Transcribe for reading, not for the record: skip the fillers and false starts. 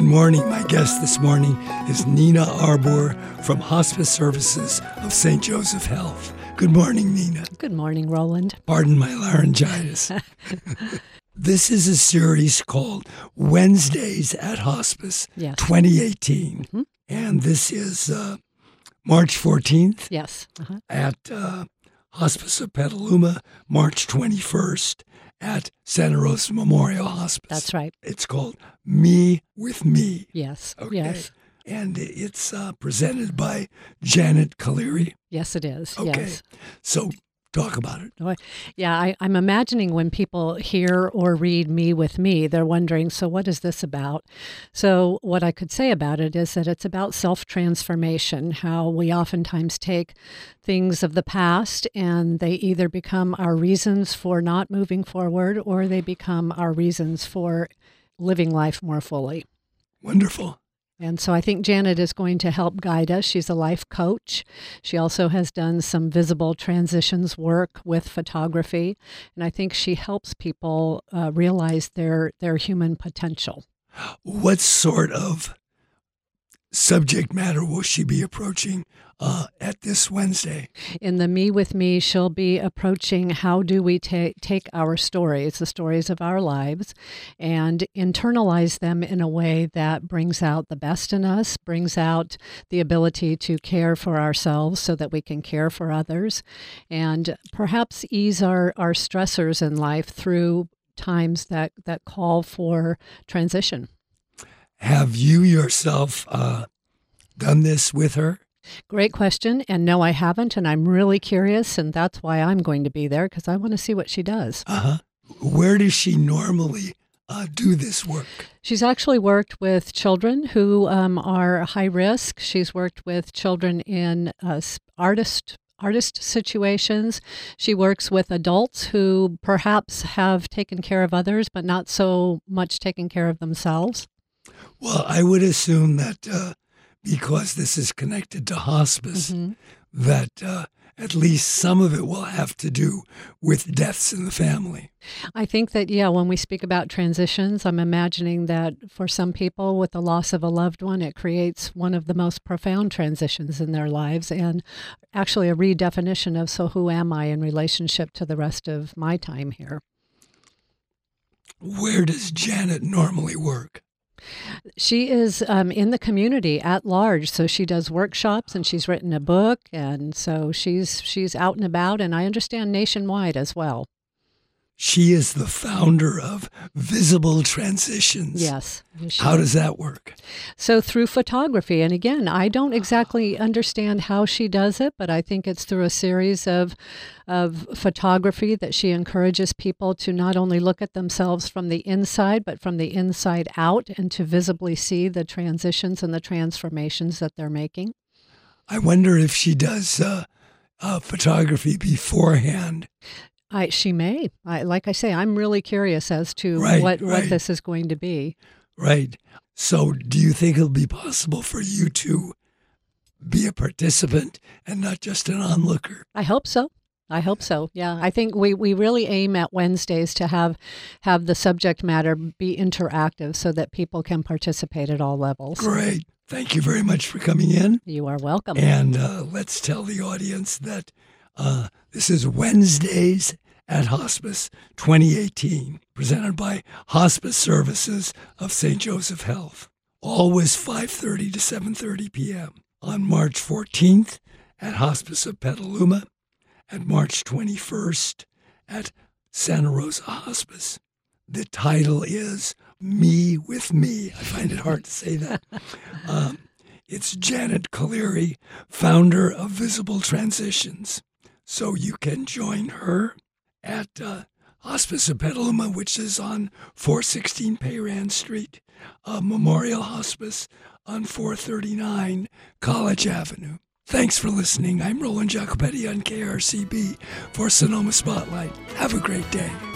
Good morning. My guest this morning is Nina Arbor from Hospice Services of St. Joseph Health. Good morning, Nina. Good morning, Roland. Pardon my laryngitis. This is a series called Wednesdays at Hospice 2018. Mm-hmm. And this is March 14th at Hospice of Petaluma, March 21st at Santa Rosa Memorial Hospice. That's right. It's called Me with Me. Yes. Okay. Yes. And it's presented by Janet Cleary. Yes, it is. Okay. Yes. So talk about it. Yeah, I'm imagining when people hear or read Me with Me, they're wondering, so what is this about? So what I could say about it is that it's about self-transformation, how we oftentimes take things of the past and they either become our reasons for not moving forward or they become our reasons for living life more fully. Wonderful. And so I think Janet is going to help guide us. She's a life coach. She also has done some visible transitions work with photography. And I think she helps people realize their human potential. What sort of subject matter will she be approaching at this Wednesday? In the Me with Me, she'll be approaching how do we take our stories, the stories of our lives, and internalize them in a way that brings out the best in us, brings out the ability to care for ourselves so that we can care for others, and perhaps ease our stressors in life through times that call for transition. Have you yourself done this with her? Great question. And no, I haven't. And I'm really curious. And that's why I'm going to be there, because I want to see what she does. Where does she normally do this work? She's actually worked with children who are high risk. She's worked with children in artist situations. She works with adults who perhaps have taken care of others, but not so much taken care of themselves. Well, I would assume that because this is connected to hospice, that at least some of it will have to do with deaths in the family. I think that, when we speak about transitions, I'm imagining that for some people with the loss of a loved one, it creates one of the most profound transitions in their lives and actually a redefinition of, so who am I in relationship to the rest of my time here? Where does Janet normally work? She is in the community at large, so she does workshops and she's written a book, and so she's out and about, and I understand nationwide as well. She is the founder of Visible Transitions. Yes. How does that work? So through photography. And again, I don't exactly understand how she does it, but I think it's through a series of photography that she encourages people to not only look at themselves from the inside, but from the inside out, and to visibly see the transitions and the transformations that they're making. I wonder if she does photography beforehand. She may. Like I say, I'm really curious as to what this is going to be. Right. So do you think it'll be possible for you to be a participant and not just an onlooker? I hope so. Yeah, I think we really aim at Wednesdays to have the subject matter be interactive so that people can participate at all levels. Great. Thank you very much for coming in. You are welcome. And let's tell the audience that this is Wednesdays at Hospice 2018, presented by Hospice Services of St. Joseph Health. Always 5:30 to 7:30 p.m. on March 14th at Hospice of Petaluma, at March 21st at Santa Rosa Hospice. The title is Me with Me. I find it hard to say that. It's Janet Cleary, founder of Visible Transitions. So you can join her at Hospice of Petaluma, which is on 416 Payran Street, Memorial Hospice on 439 College Avenue. Thanks for listening. I'm Roland Jacopetti on KRCB for Sonoma Spotlight. Have a great day.